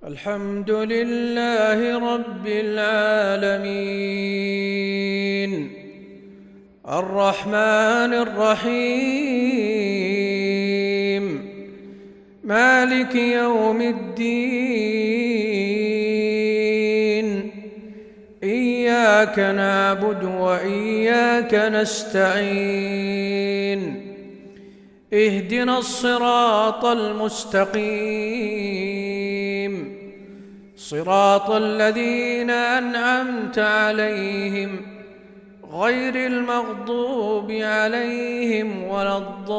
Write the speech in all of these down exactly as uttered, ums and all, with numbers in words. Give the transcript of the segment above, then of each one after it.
الحمد لله رب العالمين الرحمن الرحيم مالك يوم الدين إياك نعبد وإياك نستعين اهدنا الصراط المستقيم صراط الذين أنعمت عليهم غير المغضوب عليهم ولا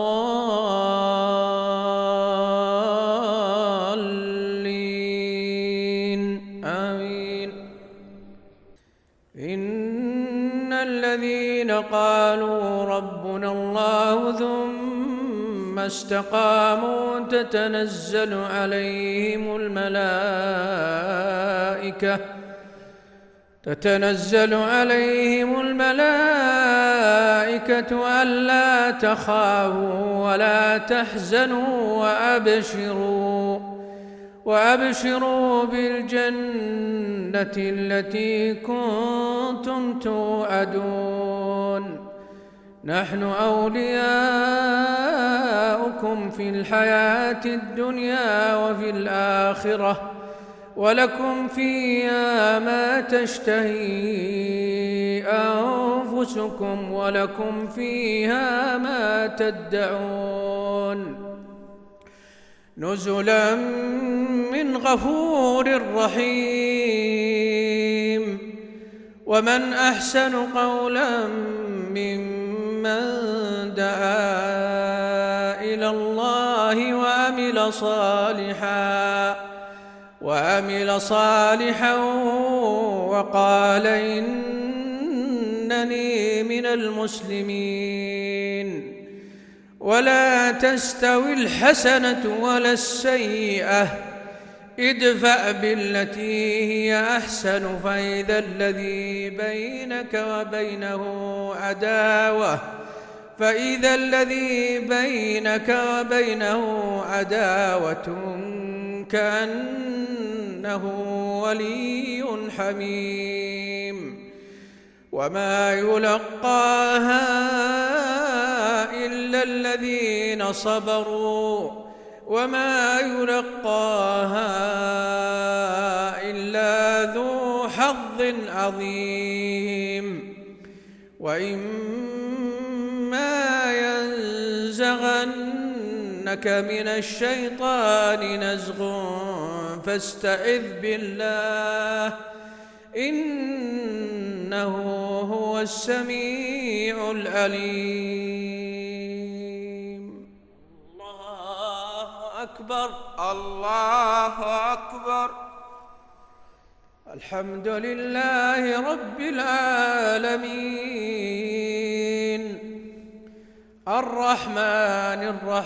الضالين آمين. إن الذين قالوا ربنا الله ثم استقاموا تتنزل عليهم الملائكة تتنزل عليهم الملائكة ألا تخافوا ولا تحزنوا وأبشروا وأبشروا بالجنة التي كنتم توعدون نحن أولياؤكم في الحياة الدنيا وفي الآخرة ولكم فيها ما تشتهي أنفسكم ولكم فيها ما تدعون نزلا من غفور رحيم. ومن أحسن قولا ممن دعا إلى الله وعمل صالحا وعمل صالحا وقال إنني من المسلمين. ولا تستوي الحسنة ولا السيئة ادفع بالتي هي أحسن فإذا الذي بينك وبينه عداوة فإذا الذي بينك وبينه عداوة كأنه ولي حميم. وما يلقاها إلا الذين صبروا وما يلقاها إلا ذو حظ عظيم. وإما ينزغنك من الشيطان نزغ فاستعذ بالله إنه هو السميع العليم. الله أكبر الله أكبر. الحمد لله رب العالمين الرحمن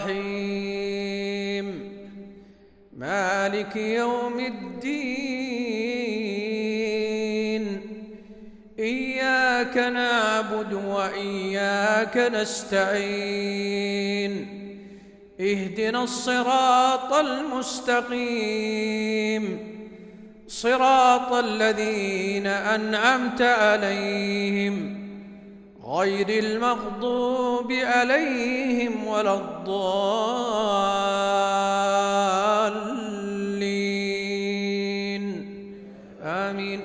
الرحيم مالك يوم الدين إياك نعبد وإياك نستعين اهدنا الصراط المستقيم صراط الذين أنعمت عليهم غير المغضوب عليهم ولا الضالين آمين.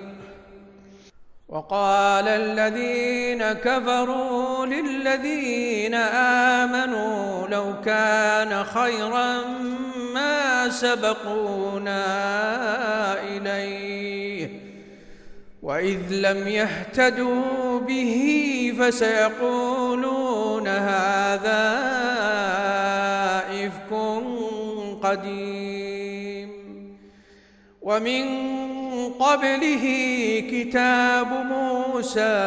وقال الذين كفروا للذين آمنوا لو كان خيرا ما سبقونا إليه وإذ لم يهتدوا به فسيقولون هذا إفك قديم. ومن قبله كتاب موسى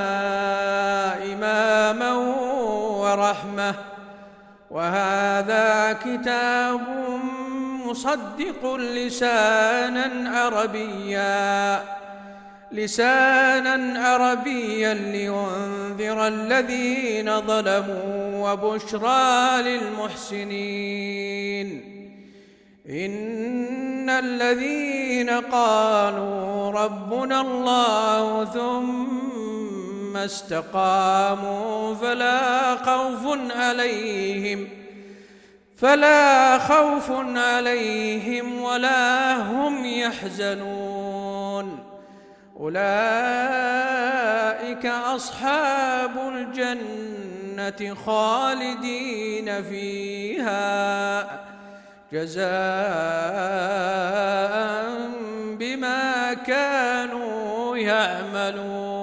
إماما ورحمة وهذا كتاب مصدق لسانا عربيا لسانا عربيا لينذر الذين ظلموا وبشرى للمحسنين إن الذين قالوا ربنا الله ثم استقاموا فلا خوف عليهم فلا خوف عليهم ولا هم يحزنون أولئك أصحاب الجنة خالدين فيها جزاء بما كانوا يعملون.